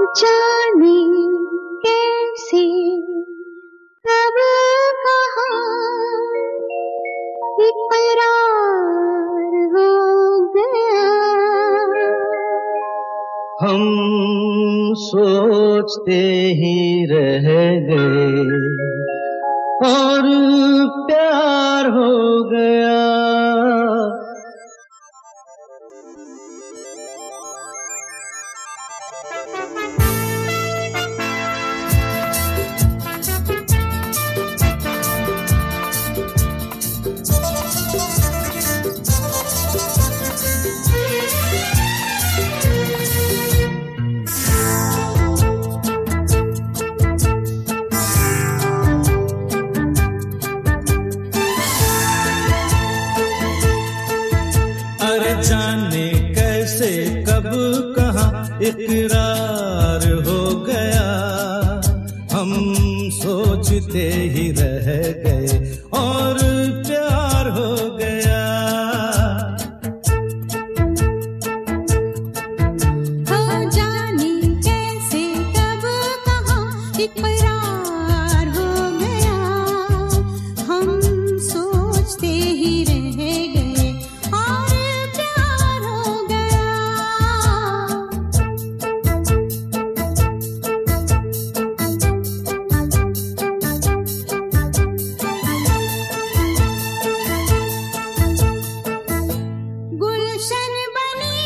जाने कैसे कब कहाँ इकरार हो गया। हम सोचते ही रह गए और प्यार हो गया। जाने कैसे कब कहाँ इकरार हो गया। हम सोचते ही रह गए और प्यार हो गया। हो जाने कैसे कब कहाँ इकरार हो गया। हम सोचते ही रह गए और प्यार हो गया। गुलशन बनी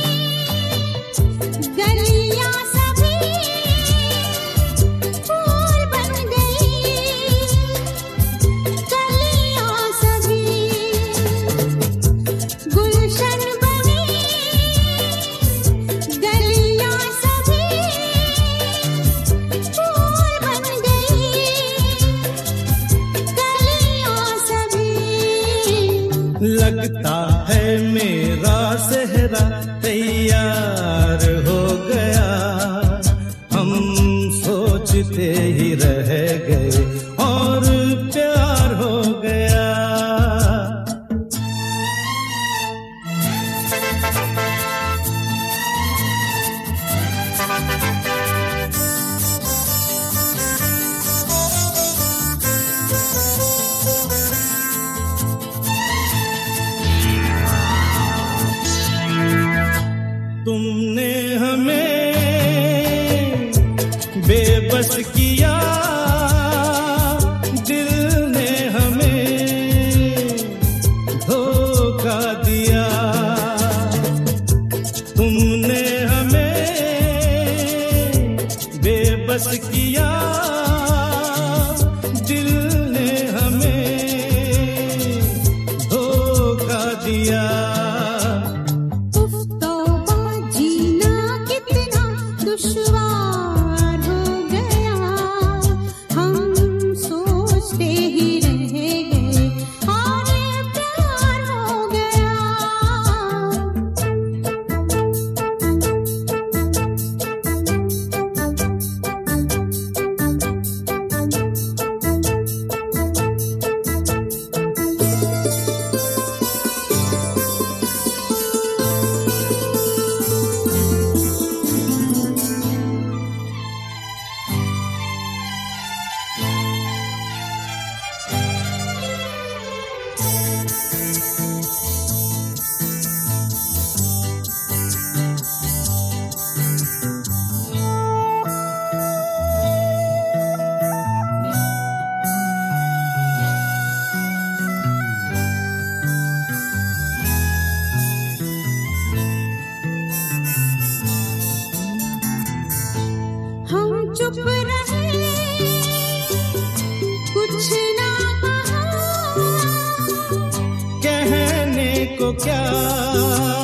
गलियां सभी फूल बन गई। गलियां सभी गुलशन बनी गलियां सभी फूल बन गई। गलियां सभी लगता है मेरा सेहरा तैयार हो गया। हम सोचते ही रह गए और प्यार हो गया। तुमने हमें बेबस किया, दिल ने हमें धोखा दिया। तुमने हमें बेबस किया, दिल ने हमें धोखा दिया। दुश्वार हो गया। हम सोचते ही रह गए और प्यार हो गया। हम चुप रहे, कुछ ना कहा। कहने को क्या